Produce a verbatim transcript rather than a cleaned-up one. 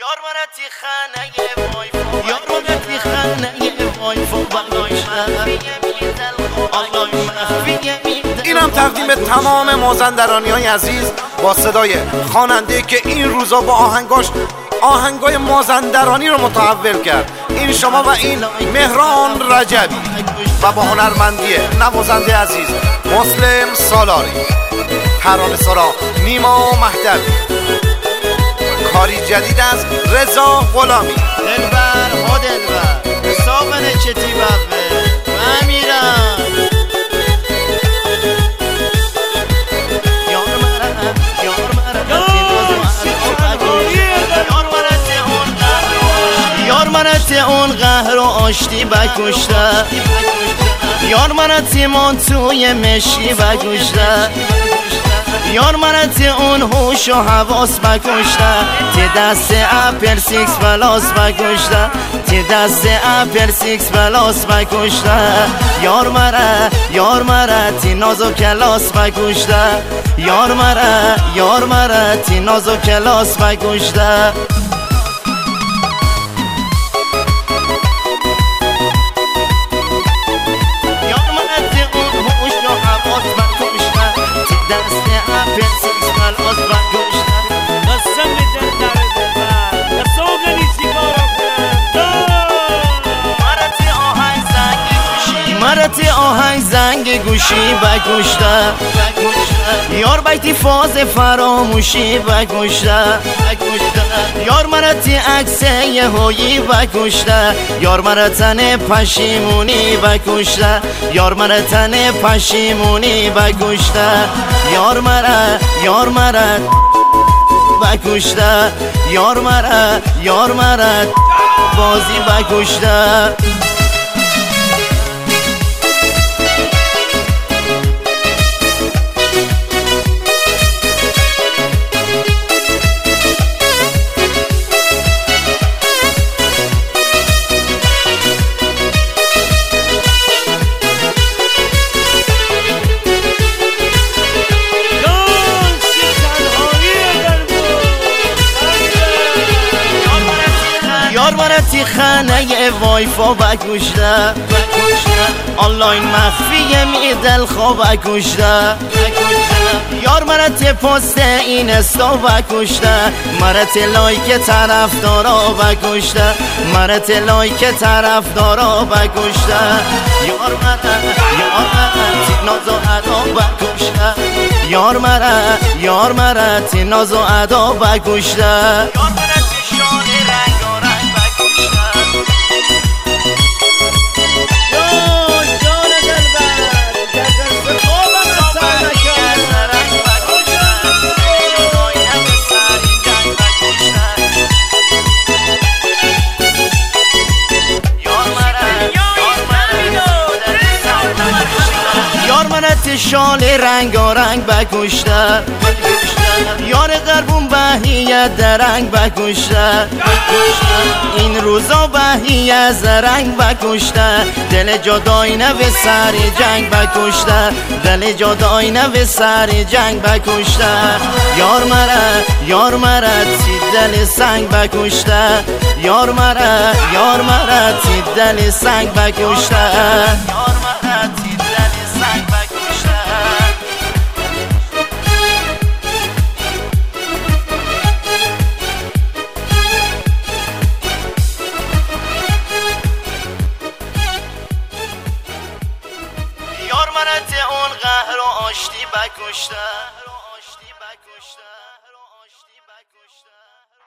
یار مرتی خانه وای فو یار مرتی خانه وای فو اینم تقدیم به تمام مازندرانی های عزیز با صدای خواننده که این روزا با آهنگاش آهنگای مازندرانی رو متحول کرد. این شما و این مهران رجبی و با هنرمندی نوازنده عزیز مسلم سالاری، ترانه سرا نیما مهدوی، کاری جدید از رضا غلامی. دلبر ها دلبر ساقن چتی بقه من میرم یار مرم یار مرم یار مرت اون قهر و آشتی بکشته یار مرت من توی مشی بکشته یار مرت اون هوش و حواس بکشته تی دست اپل سیکس پلاس بکشته تی دست اپل سیکس پلاس بکشته یار مره یار مره تی نازو کلاس بکشته یار مره یار مره تی نازو کلاس بکشته مرتی آهنگ زنگ گوشی بکشته یار بیتی فاز فراموشی بکشته یار مرتی عکس یهویی بکشته یار مرتن پشیمونی بکشته یار مرتن پشیمونی بکشته یار مره یار مره بکشته یار مره یار مره بازی بکشته یار مرتی خانه وای فا بکشته آنلاین مخفی می دل خواب بکشته یار مرت پست این استا بکشته مرت لایک طرف دارا بکشته مرت لایک طرف دارا بکشته یار مرت یار مرت نازو ادا بکشته یار مرت یار مرت نازو ادا بکشته یار مرت شان رنگ شال رنگارنگ بکشته یار قربون بهیه درنگ بکشته این روزا بهیه زرنگ بکشته دل جدای نه به سر جنگ بکشته دل جدای نه به سر جنگ بکشته یار مره یار مره تی دل سنگ بکشته یار مره یار مره تی دل سنگ بکشته یار مره تی دل سنگ بکشته یار مرت اون قهر و آشتی بکشته